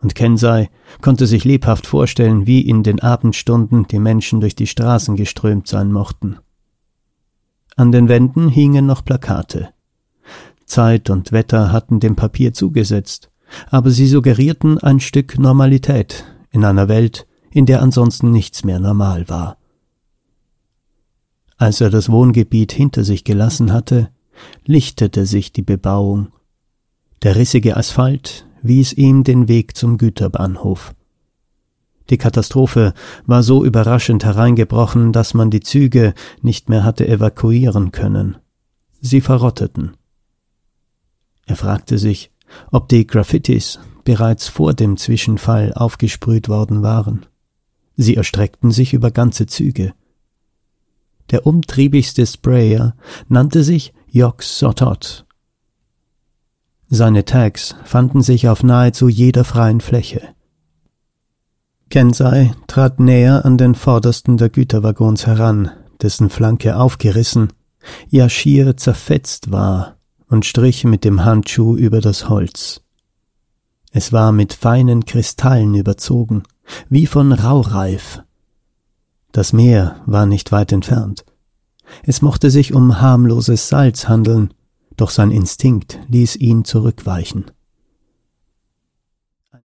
und Kensei konnte sich lebhaft vorstellen, wie in den Abendstunden die Menschen durch die Straßen geströmt sein mochten. An den Wänden hingen noch Plakate. Zeit und Wetter hatten dem Papier zugesetzt, aber sie suggerierten ein Stück Normalität in einer Welt, in der ansonsten nichts mehr normal war. Als er das Wohngebiet hinter sich gelassen hatte, lichtete sich die Bebauung. Der rissige Asphalt wies ihm den Weg zum Güterbahnhof. Die Katastrophe war so überraschend hereingebrochen, dass man die Züge nicht mehr hatte evakuieren können. Sie verrotteten. Er fragte sich, ob die Graffitis bereits vor dem Zwischenfall aufgesprüht worden waren. Sie erstreckten sich über ganze Züge. Der umtriebigste Sprayer nannte sich Yog-Sothoth. Seine Tags fanden sich auf nahezu jeder freien Fläche. Kensei trat näher an den vordersten der Güterwaggons heran, dessen Flanke aufgerissen, ja schier zerfetzt war, und strich mit dem Handschuh über das Holz. Es war mit feinen Kristallen überzogen, wie von Raureif. Das Meer war nicht weit entfernt. Es mochte sich um harmloses Salz handeln, doch sein Instinkt ließ ihn zurückweichen.